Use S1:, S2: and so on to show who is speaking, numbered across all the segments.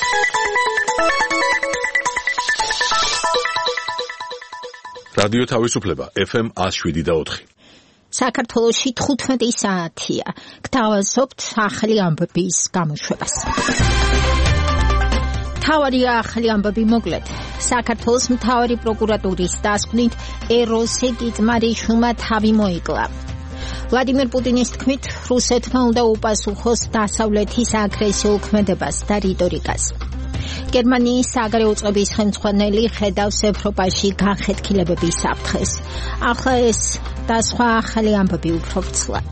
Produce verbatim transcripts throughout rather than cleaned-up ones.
S1: რადიო თავისუფლება ეფ ემ one oh seven და four.
S2: საქართველოში თხუთმეტი საათია. გთავაზობთ ახალი ამბების გამოშვებას. მთავარი ახალი ამბები მოკლედ. საქართველოს მთავარი პროკურატურის დასკვნით ეროსი კიტმარიშვილმა თავი მოიკლა. ვლადიმერ პუტინის თქმით, რუსეთმა უნდა უპასუხოს დასავლეთის აგრესიულ ქმედებას და რიტორიკას. გერმანიის საგარეო წყობის ხელმძღვანელი ხედავს ევროპაში განხეთქილებების საფრთხეს. ახლა ეს და სხვა ახალი ამბები უფრო ვრცლად.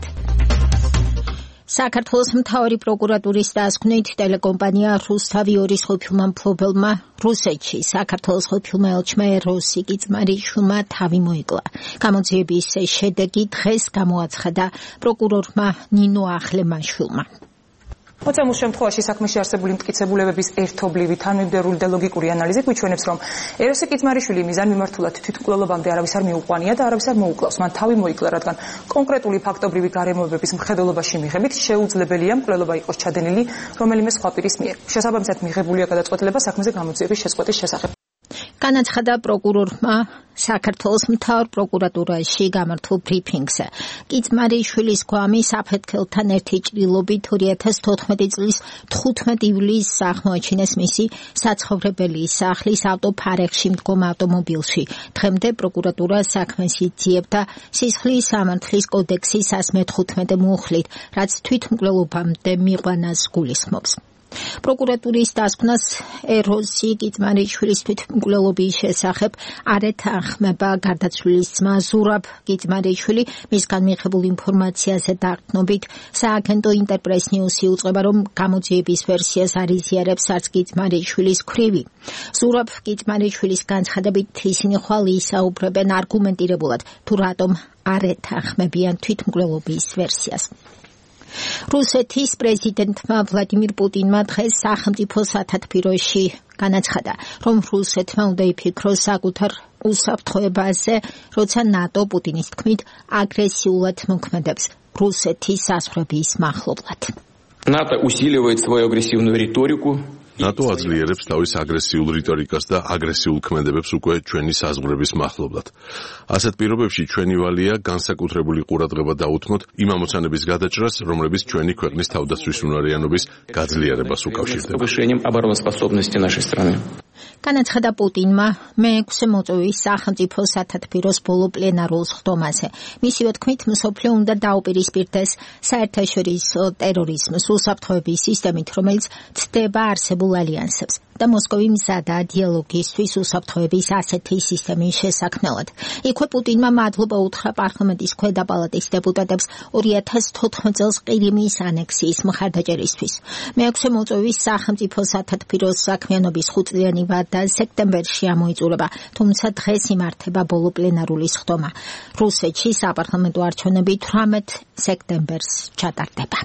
S2: საქართველოს მთავარი პროკურატურის დასკვნით ტელეკომპანია რუსთავი ორის ყოფილმა მფლობელმა რუსეთში საქართველოს ყოფილმა ელჩმა ეროსი კიტმარიშვილმა თავი მოიკლა. გამოძიების შედეგი დღეს გამოაცხადა პროკურორმა ნინო ახლემაშვილმა.
S3: მოცემულ შემთხვევაში საქმეში არსებული მტკიცებულებების ერთობლივი, თანმიმდევრული და ლოგიკური ანალიზი გვიჩვენებს, რომ ეროსი კიტმარიშვილი მიზანმიმართულად თვითმკვლელობამდე არავის არ მიუყვანია და არავის არ მოუკლავს. მან თავი მოიკლა, რადგან კონკრეტული ფაქტობრივი გარემოებების მხედველობაში მიღებით შეუძლებელია მკვლელობა იყოს ჩადენილი რომელიმე სხვა პირის მიერ. შესაბამისად მიღებულია გადაწყვეტილება საქმეზე გამოძიების შეწყვეტის შესახებ.
S2: განაცხადა პროკურორმა საქართველოს მთავარ პროკურატურაში გამართულ ბრიფინგზე. კიტმარიშვილის გვამი საფეთქელთან ერთი ჭრილობით ორი ათას თოთხმეტი წლის თხუთმეტი ივლისს აღმოაჩინეს მისი საცხოვრებელი სახლის ავტოფარეხში მდგომ ავტომობილში. დღემდე პროკურატურა საქმეს იძიებდა სისხლის სამართლის კოდექსის one metrotmete მუხლით, რაც თვითმკვლელობამდე მიყვანას გულისხმობს. პროკურატურის დასკვნას ეროსი კიტმარიშვილის თვითმკვლელობის შესახებ არ ეთანხმება გარდაცვლილის ძმა ზურაბ კიტმარიშვილი. მისგან მიღებულ ინფორმაციაზე დაყრდნობით სააგენტო ინტერპრეს ნიუსი უწყება, რომ გამოძიების ვერსიას არ იზიარებს არც კიტმარიშვილის ქვრივი. ზურაბ კიტმარიშვილის განცხადებით ისინი ხვალ ისაუბრებენ არგუმენტირებულად, თუ რატომ არ ეთანხმებიან თვითმკვლელობის ვერსიას. რუსეთის პრეზიდენტმა ვლადიმირ პუტინმა დღეს სახელმწიფო სათათბიროში განაცხადა, რომ რუსეთმა უნდა იფიქროს საკუთარ უსაფრთხოებაზე, როცა ნატო პუტინის თქმით აგრესიულად მოქმედებს რუსეთის საზღვრების მახლობლად.
S4: НАТО усиливает свою агрессивную риторику.
S1: ნატო აძლიერებს თავის აგრესიულ რიტორიკას და აგრესიულ ქმედებებს უკვე ჩვენი საზღვრების მახლობლად. ასეთ პირობებში ჩვენი ვალია განსაკუთრებული ყურადღება დაუთმოთ იმ ამოცანების გადაჭრას, რომლებიც ჩვენი ქვეყნის თავდაცვის უნარიანობის გაძლიერებას უკავშირდება.
S2: განაცხადა პუტინმა მეექვსე მოწვევის სახელმწიფო სათათბიროს ბოლო პლენარულ სხდომაზე. მისივე თქმით, მსოფლიო უნდა დაუპირისპირდეს საერთაშორისო ტერორიზმს უსაფრთხოების სისტემით, რომელიც ცდება არსებულ ალიანსებს და მოსკოვი მზადაა დიალოგისთვის უსაფრთხოების ასეთი სისტემის შესაქმნელად. იქვე პუტინმა მადლობა უთხრა პარლამენტის ქვედა პალატის დეპუტატებს ორი ათას თოთხმეტ წელს ყირიმის ანექსიის მხარდაჭერისთვის. მეექვსე მოწვევის სახელმწიფო სათათბიროს საქმიანობის ხუთწლიანი ვადა სექტემბერში ამოიწურება, თუმცა დღეს იმართება ბოლო პლენარული სხდომა. რუსეთში საპარლამენტო არჩევნები თვრამეტ სექტემბერს ჩატარდება.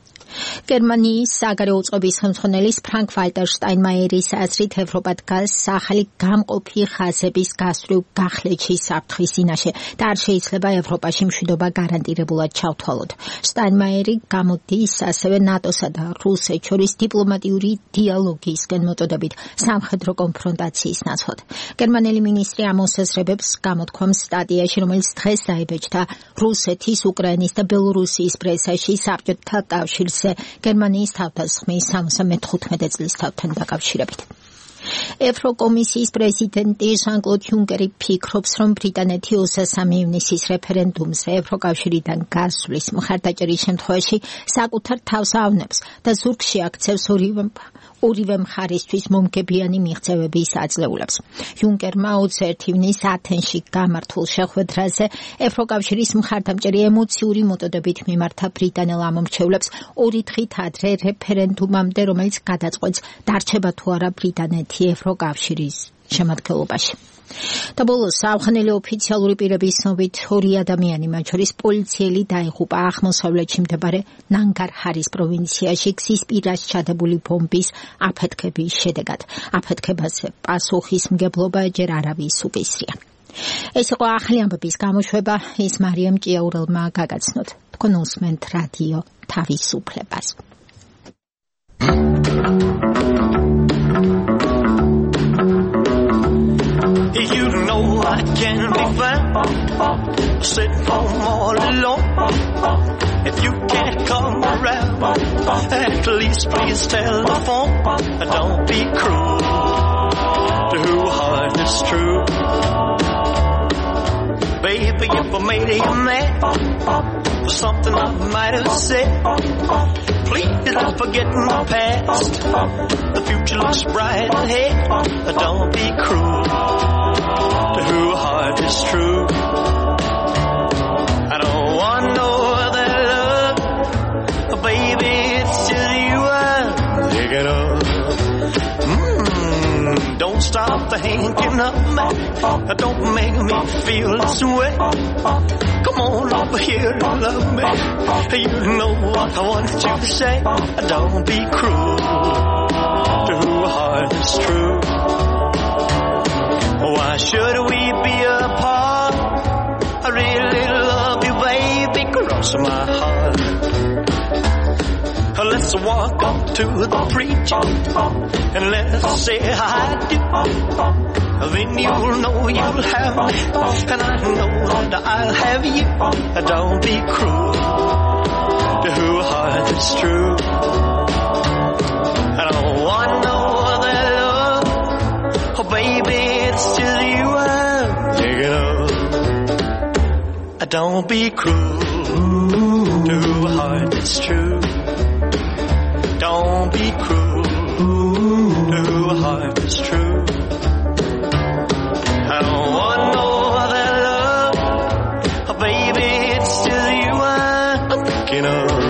S2: გერმანიის საგარეო წყობის ხელმძღვანელის ფრანკ ვალტერ შტაინმაიერის აზრით ევროპა დგას ახალი გამყოფი ხაზების გასწვრივ გახლეჩის საფრთხის წინაშე და არ შეიძლება ევროპაში მშვიდობა გარანტირებულად ჩავთვალოთ. შტაინმაიერი გამოდის ასევე ნატოსა და რუსეთს შორის დიპლომატიური დიალოგისკენ მოწოდებით სამხედრო კონფრონტაციის ნაცვლად. გერმანელი მინისტრი ამოსაზრებებს გამოთქვამს სტატიაში, რომელიც დღეს დაიბეჭდა რუსეთის, უკრაინის და ბელორუსიის პრესაში საბჭოთა კავშირს გერმანიის თავდასხმის სამოცდამეხუთმეტე წლის თავთან დაკავშირებით. ევროკომისიის პრეზიდენტი ჟან-კლოდ იუნკერი ფიქრობს, რომ ბრიტანეთი ოცდამექვსე ივნისის რეფერენდუმზე ევროკავშირიდან გასვლის მხარდაჭერის შემთხვევაში საკუთარ თავს ავნებს და ზურგში აქცევს ორივე ორივე მხარისთვის მომგებიანი მიღწევების აძლეულებს. იუნკერმა ოცდაერთი ივნისს ათენში გამართულ შეხვედრაზე ევროკავშირის მხარდამჭერი ემოციური მეთოდებით მიმართა ბრიტანელ ამომრჩევლებს ორი დღით ადრე რეფერენდუმამდე, რომელიც გადაწყვეტს დარჩება თუ არა ბრიტანეთი ევროკავშირის შემადგენლობაში. და ბოლოს საავხანელი ოფიციალური პირების ცნობით ორი ადამიანი, მათ შორის პოლიციელი დაიღუპა აღმოსავლეთში მდებარე ნანგარჰარის პროვინციაში გზის პირას ჩადებული ბომბის აფეთქების შედეგად. აფეთქებაზე პასუხისმგებლობა ჯერ არავის უკისრია. ეს იყო ახალი ამბების გამოშვება, ის მარიამ ჭიაურელმა გაგაცნოთ. თქვენ უსმენთ რადიო თავისუფლებას.
S5: all alone. If you can't come around, at least please telephone. Don't be cruel to who heart is true. Baby, if I made you mad for something I might have said, please don't forget my past. The future looks bright ahead. Don't be cruel to who heart is true. I don't want no other love, baby, it's just you I'm thinking of. Mm, don't stop thinking of me, don't make me feel this way. Come on over here and love me, you know what I want you to say. Don't be cruel to who heart is true. Why should we be apart? I really love you, baby, cross my heart. Let's walk up to the preacher and let's say I do. Then you'll know you'll have me, and I know that I'll have you. Don't be cruel to who heart is true. I don't want no other love, oh baby, it's just you I'm thinking of. Don't be cruel to who heart is true. Don't be cruel to who heart is true. I don't want no other love, oh baby, it's just you I'm thinking of.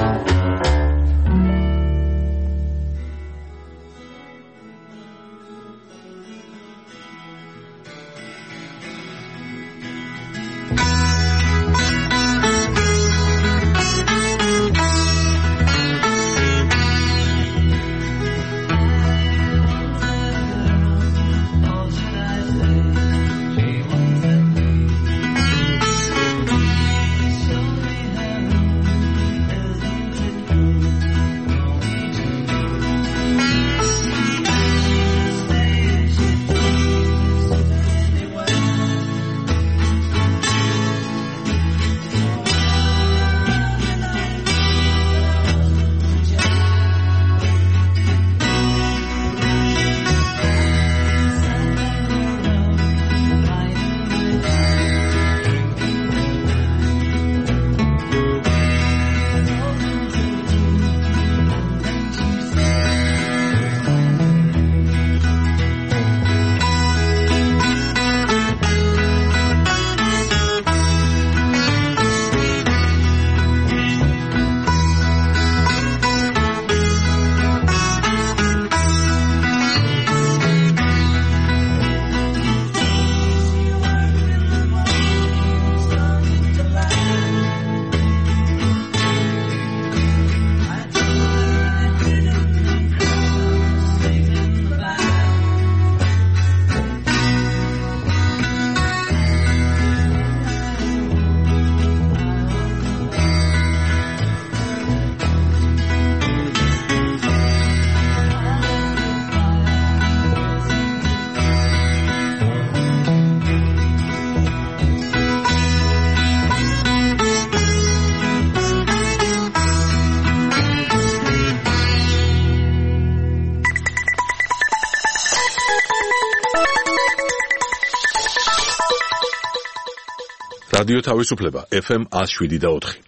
S1: რადიო თავისუფლება F M one oh seven და four.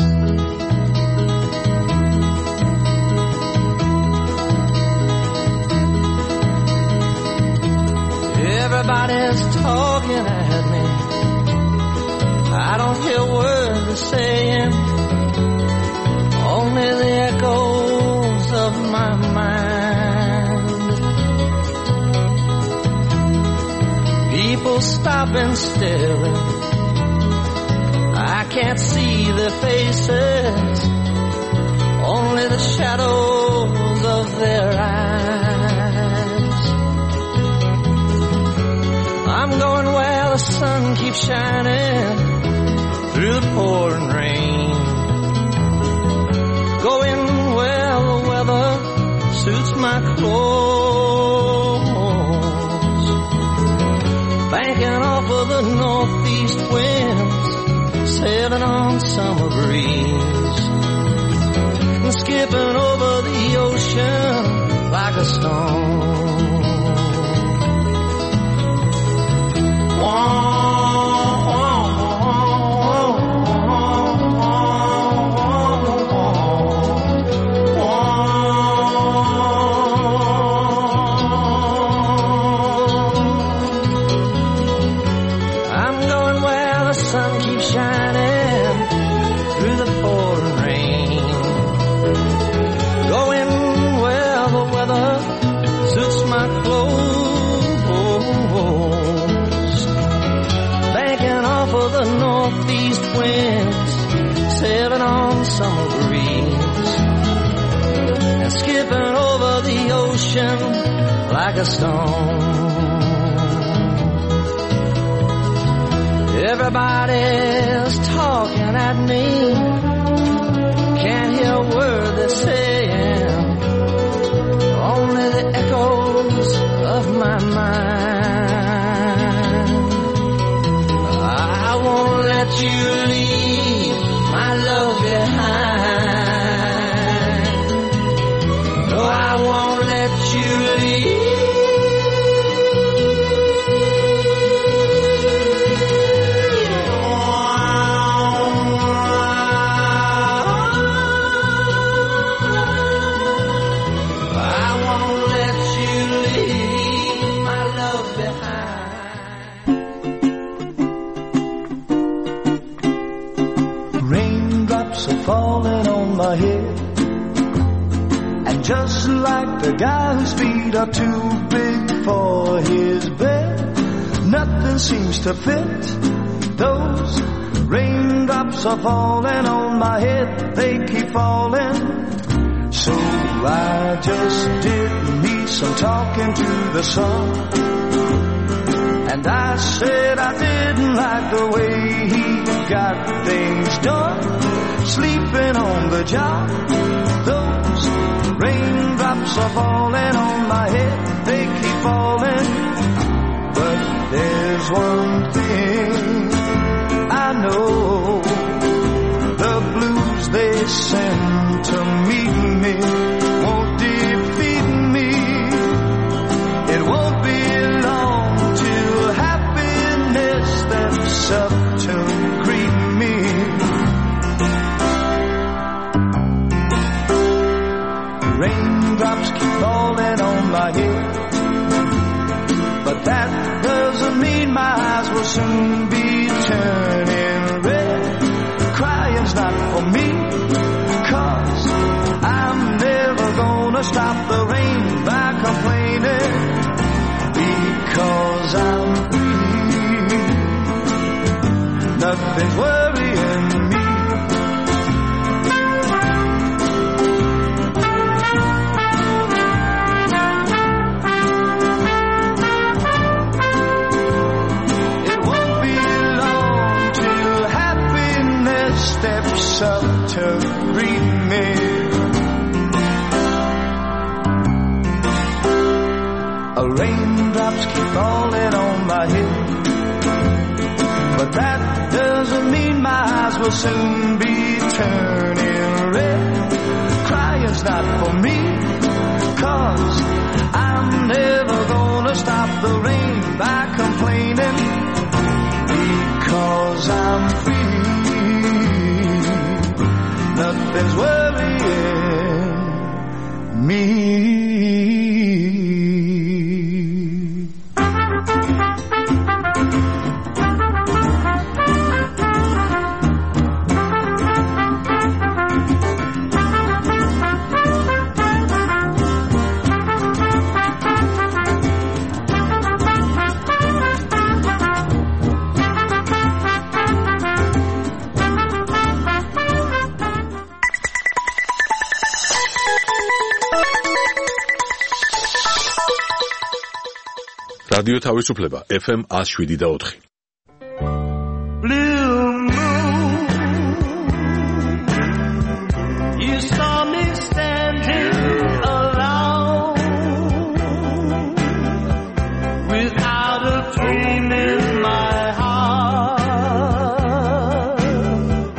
S6: Everybody's talking at me. I don't hear words they're saying, only the echoes of my mind. People stopping still, I can't see their faces, only the shadows of their eyes. I'm going where the sun keeps shining through the pouring rain, going where the weather suits my clothes, banking off of the northeast winds, sailing sailing on summer breeze, and skipping over the ocean like a stone. Whoa. Sailing on summer breeze and skipping over the ocean like a stone. Everybody's talking at me, can't hear a word they're saying, only the echoes of my mind. I won't let you leave my love behind. No, I won't let you leave. I won't let you leave my love behind.
S7: Raindrops are falling on my head, and just like the guy whose feet are too big for his bed, nothing seems to fit. Those raindrops are falling on my head, they keep falling. So I just did me some talking to the sun, and I said I didn't like the way he got things done, sleeping on the job. Those raindrops are falling on my head, they keep falling. But there's one thing I know, the blues they send to meet me won't defeat me. It won't be long till happiness steps up to greet me. Raindrops keep falling on my head, but that doesn't mean my eyes will soon be turning red. Crying's not for me, 'cause I'm never gonna stop the rain by complaining, because I'm free. Nothing's worrying me. Steps up to greet me. Raindrops keep falling on my head, but that doesn't mean my eyes will soon be turning red. Crying's not for me, 'cause I'm never gonna stop the rain by complaining, because I'm free. Nothing's worrying me.
S1: რადიო თავისუფლება F M one oh seven და four.
S5: Blue moon, you saw me standing alone, without a dream in my heart.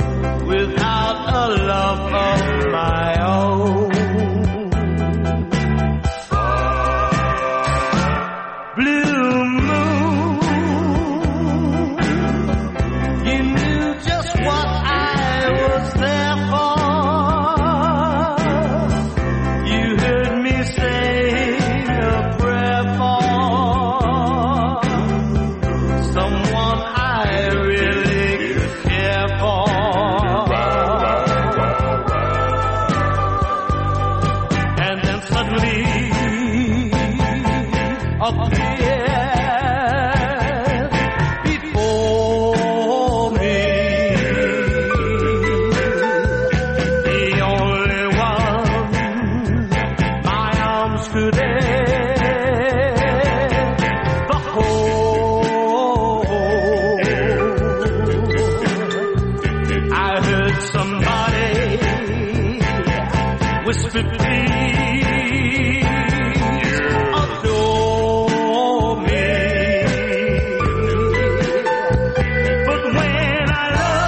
S6: suddenly appeared before me. The only one my arms could ever hold. I heard somebody whisper, please adore me. But when I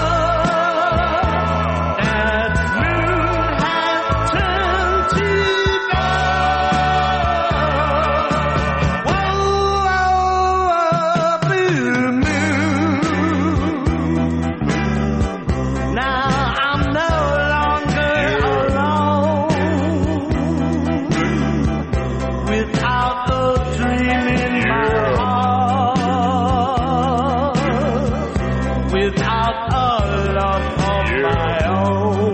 S6: looked, that moon had turned to gold. Whoa, blue moon. Now I'm no longer alone. Without a dream in my heart, without a love of my own,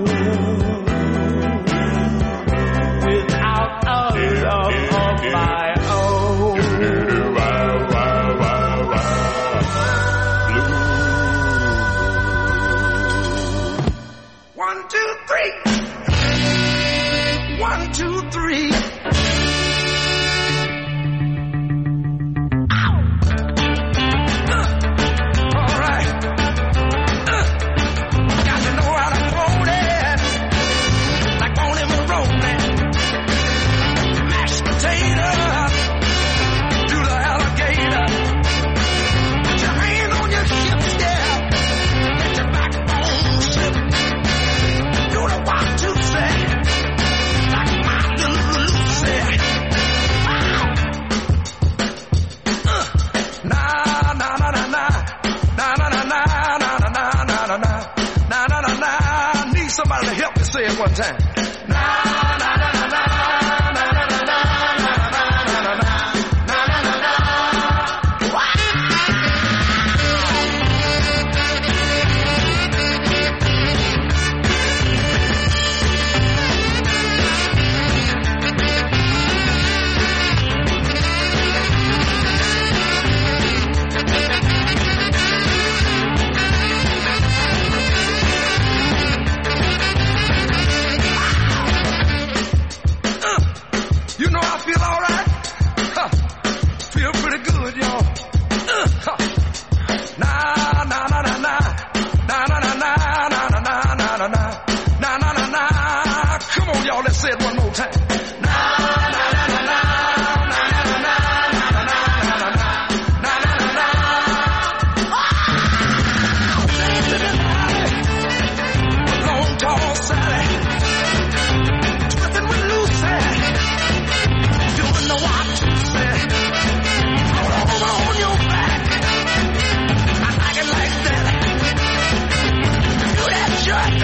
S6: without a love of my own. One, two, three. One, two, three. All right. Uh, got to know how to hold it. Like on him rolling. Mashed potato. Do the alligator. Put your hand on your hips, yeah. Let your backbone slip. Do the one, two, say. Like my little Lucy. Uh, na na na na na. Na na na na na na na na na na. Na na na na. Need somebody to help me say it one time. Na na na na na. Na na na na. Na na na na na. Na na na na. Uh, You know I feel all right. Huh. Feel pretty good, y'all. Uh, huh. Na na na na na. Na na na na na na na na na na. Na na na na. Come on, y'all, let's say it one more time. Na na na na na. Na na na na. Na na na na na. Na na na na. Long tall Sally. Twisting with Lucy. Doing the one, two, say. All over on your back. I like it like that. Do that jerk.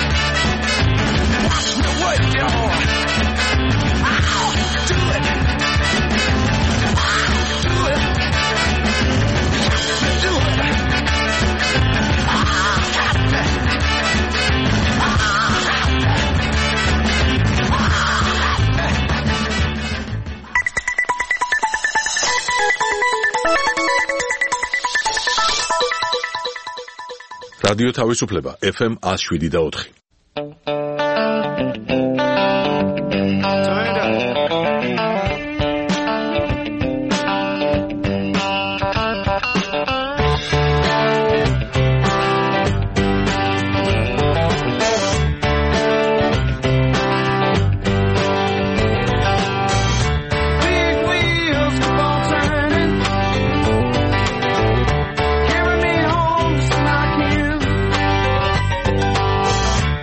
S6: Watch me work, y'all. I'll do it. I'll do it. Watch me do it. I'll have to. I'll have to.
S1: რადიო თავისუფლება ეფ ემ one oh seven და four.
S6: Big wheels keep on turning. Carry me home to my kids.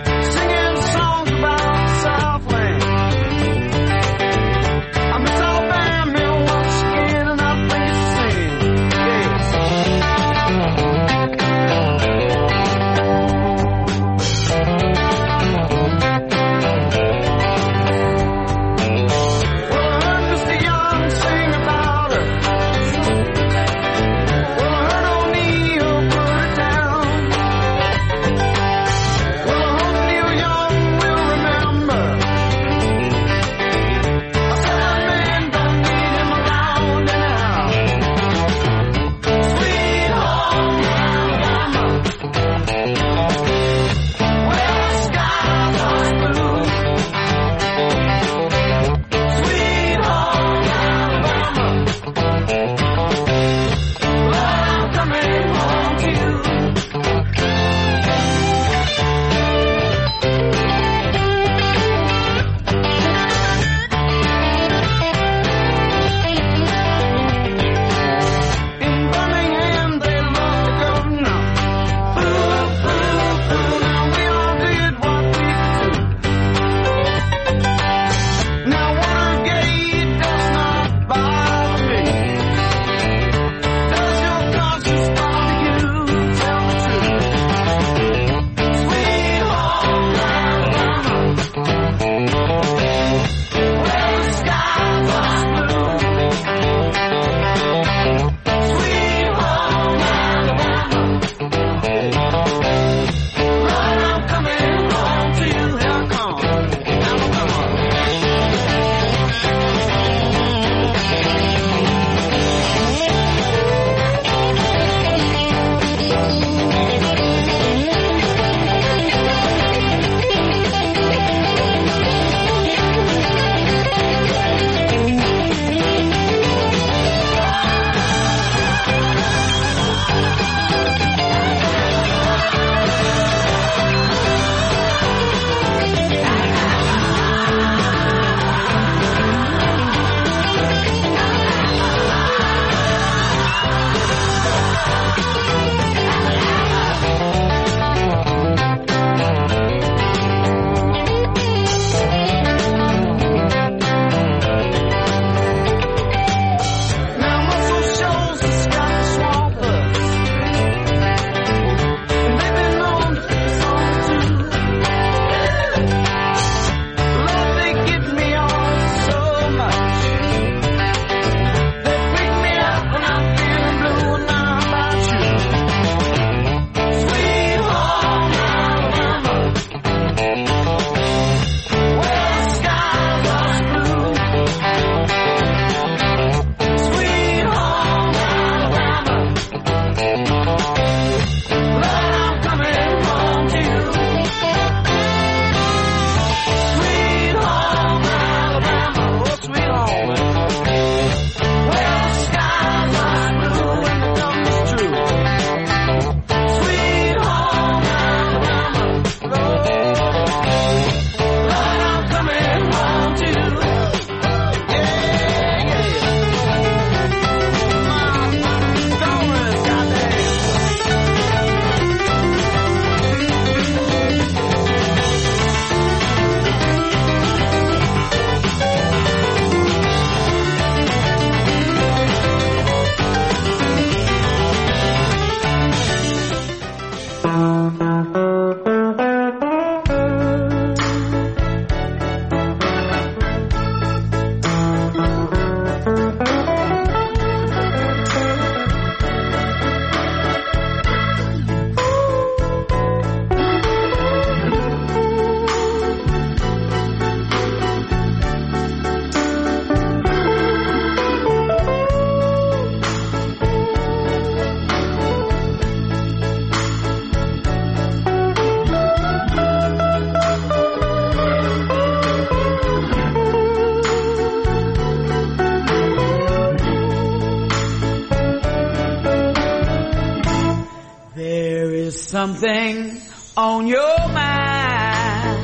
S8: something on your mind.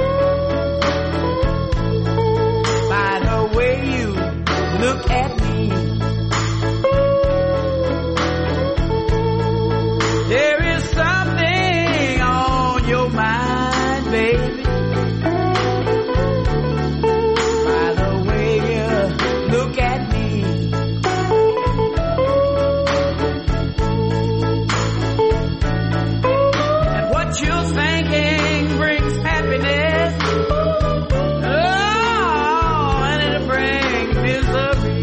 S8: By the way you look at me, there is something on your mind, baby. By the way you look at me. You're thinking brings happiness, oh, and it'll bring misery.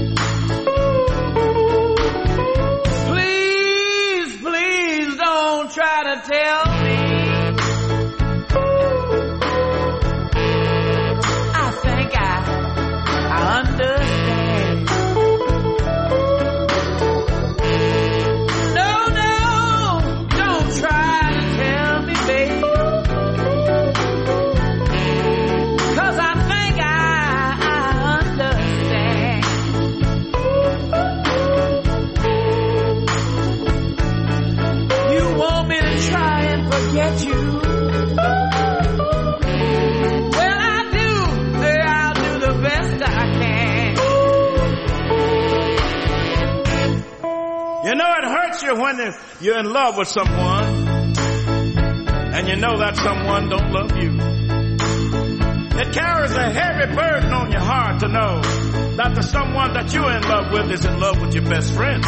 S8: Please, please don't try to tell me. I think I, I understand. No, no, don't try. Cause I think I, I understand. You want me to try and forget you? Well, I do. I'll do the best I can.
S9: You know, it hurts you when you're in love with someone and you know that someone don't love you. It carries a heavy burden on your heart to know that the someone that you're in love with is in love with your best friend.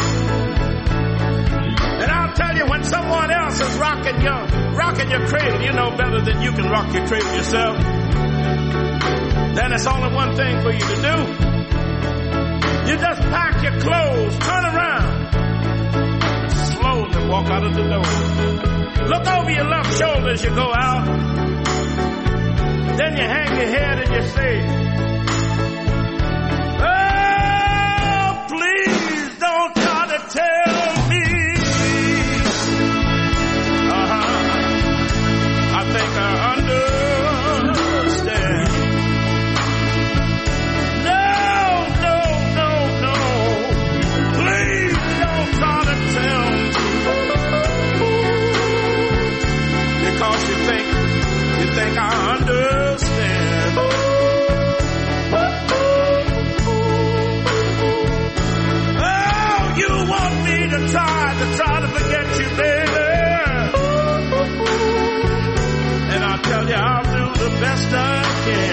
S9: And I'll tell you, when someone else is rocking your, rocking your cradle, you know better than you can rock your cradle yourself, then it's only one thing for you to do. You just pack your clothes, turn around, slowly walk out of the door. Look over your left shoulder as you go out. Then you hang your head and you say, oh, please don't try to tell me. Uh-huh. I think I understand. No, no, no, no. Please don't try to tell me. Because you think, you think I understand. Oh, you want me to try, to try to forget you, baby. And I tell you, I'll do the best I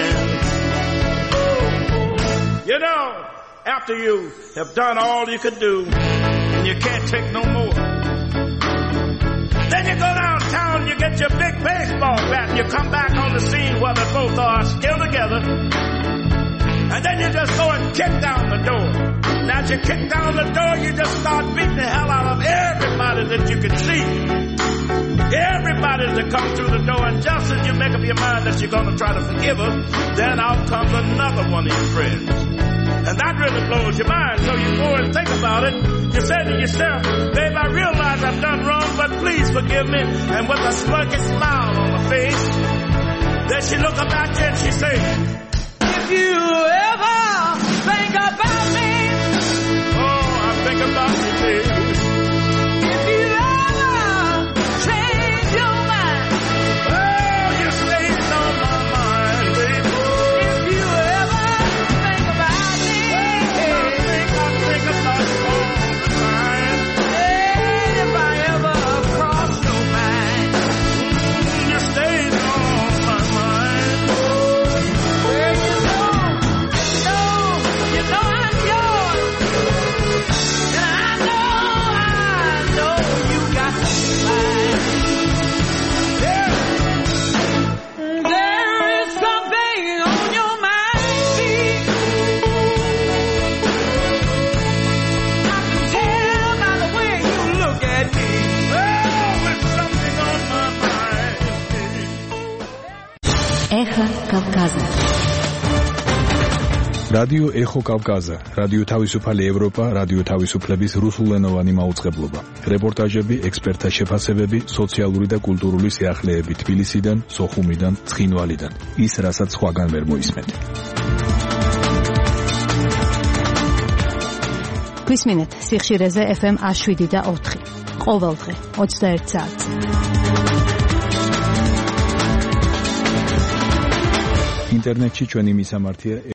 S9: can. You know, after you have done all you could do, and you can't take no more, then you go downtown, you get your big baseball bat, and you come back on the scene where they both are still together. And then you just go and kick down the door. Now as you kick down the door, you just start beating the hell out of everybody that you can see. Everybody that comes through the door, and just as you make up your mind that you're going to try to forgive her, then out comes another one of your friends. And that really blows your mind, so you go and think about it. You say to yourself, babe, I realize I've done wrong, but please forgive me. And with a smirky smile on her face, then she look up at you and she say, if you ever think about me, oh, I think about you, baby. If you ever change your mind, oh, you stayed on my mind, baby. If you ever think about me, oh, I think, I think about you all the time. And if I ever cross your mind, you stayed on my mind. Well, you know, you know, you know I'm yours. And I know, I know you got mine. Yeah. There is something on your mind, babe. I can tell by the way you look at me. Oh, there's something on my mind.
S10: Эхо Кавказа.
S11: რადიო ეხო კავკაზა, რადიო თავისუფალი ევროპა, რადიო თავისუფლების რუსულენოვანი მაუწყებლობა. რეპორტაჟები, ექსპერტთა შეფასებები, სოციალური და კულტურული სიახლეები თბილისიდან, სოხუმიდან, ცხინვალიდან. ის, რასაც სხვაგან ვერ მოისმენთ.
S10: გვისმინეთ სიხშირეზე ეფ ემ ათს შვიდი და ოთხი.
S12: ყოველდღე ოცდაერთ საათზე.
S11: ინტერნეტში ჩვენი მისამართია